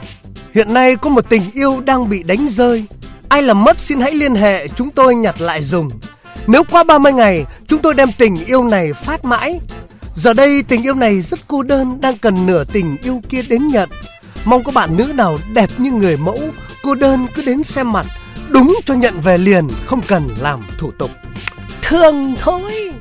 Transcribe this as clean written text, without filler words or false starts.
Hiện nay có một tình yêu đang bị đánh rơi. Ai làm mất xin hãy liên hệ, chúng tôi nhặt lại dùng. Nếu qua 30 ngày, chúng tôi đem tình yêu này phát mãi. Giờ đây tình yêu này rất cô đơn, đang cần nửa tình yêu kia đến nhận. Mong có bạn nữ nào đẹp như người mẫu, cô đơn cứ đến xem mặt, đúng cho nhận về liền, không cần làm thủ tục. Thương thôi.